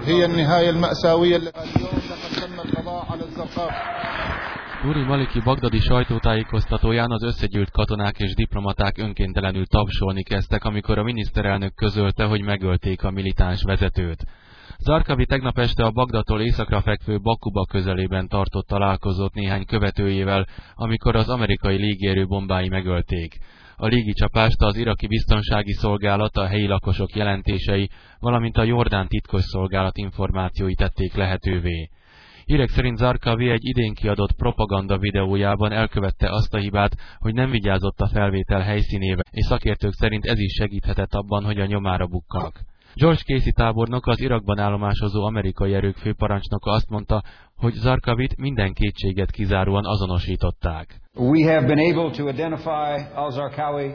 هي النهاية المأساوية التي اليوم لقد تم القضاء على الزرقاوي. Nuri Maliki bagdadi sajtótájékoztatóján az összegyűlt katonák és diplomaták önkéntelenül tapsolni kezdtek, amikor a miniszterelnök közölte, hogy megölték a militáns vezetőt. Zarqawi tegnap este a Bagdadtól északra fekvő Bakuba közelében tartott találkozót néhány követőjével, amikor az amerikai légierő bombái megölték. A légicsapást az iraki biztonsági szolgálat, a helyi lakosok jelentései, valamint a jordán titkosszolgálat információi tették lehetővé. Hírek szerint Zarqawi egy idén kiadott propaganda videójában elkövette azt a hibát, hogy nem vigyázott a felvétel helyszínével, és szakértők szerint ez is segíthetett abban, hogy a nyomára bukkanak. George Casey tábornok, az Irakban állomásozó amerikai erők főparancsnoka azt mondta, hogy Zarqawit minden kétséget kizáróan azonosították. We have been able to identify al-Zarqawi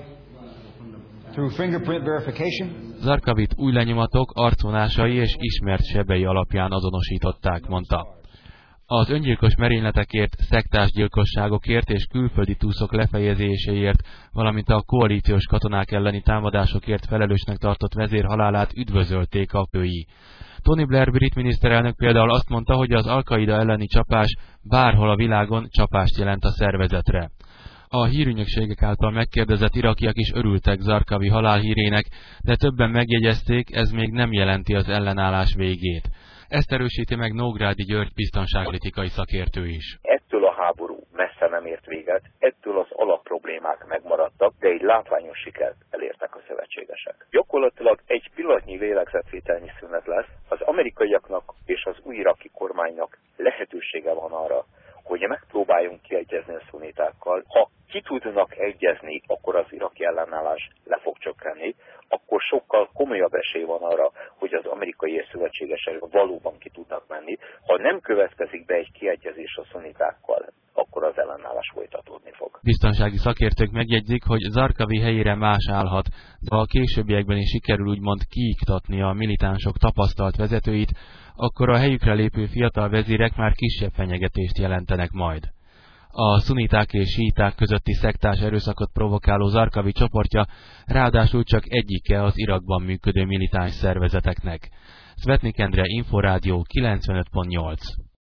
through fingerprint verification. Zarqawit új lenyomatok, arcvonásai és ismert sebei alapján azonosították, mondta. Az öngyilkos merényletekért, szektás gyilkosságokért és külföldi túszok lefejezéséért, valamint a koalíciós katonák elleni támadásokért felelősnek tartott vezér halálát üdvözölték a fői. Tony Blair brit miniszterelnök például azt mondta, hogy az Al-Qaida elleni csapás bárhol a világon csapást jelent a szervezetre. A hírügynökségek által megkérdezett irakiak is örültek Zarqawi halálhírének, de többen megjegyezték, ez még nem jelenti az ellenállás végét. Ezt erősíti meg Nógrádi György biztonságpolitikai szakértő is. Ettől a háború messze nem ért véget, ettől az alapproblémák megmaradtak, de egy látványos sikert elértek a szövetségesek. Gyakorlatilag egy pillanatnyi lélegzetvételnyi szünet lesz, az amerikaiaknak és az új iraki kormánynak lehetősége van arra, hogy megpróbáljunk kiegyezni a szunitákkal. Ha ki tudnak egyezni, akkor az iraki ellenállás le fog csökkenni, akkor sokkal komolyabb esély van arra, hogy az amerikai és szövetségesek valóban ki tudnak menni. Ha nem következik be egy kiegyezés a szunitákkal, akkor az ellenállás folytatódni fog. Biztonsági szakértők megjegyzik, hogy Zarqawi helyére más állhat, de ha a későbbiekben is sikerül úgymond kiiktatni a militánsok tapasztalt vezetőit, akkor a helyükre lépő fiatal vezérek már kisebb fenyegetést jelentenek majd. A szuniták és síiták közötti szektás erőszakot provokáló Zarqawi csoportja ráadásul csak egyike az Irakban működő militáns szervezeteknek. Szvetnik Endre, Inforádió 95.8.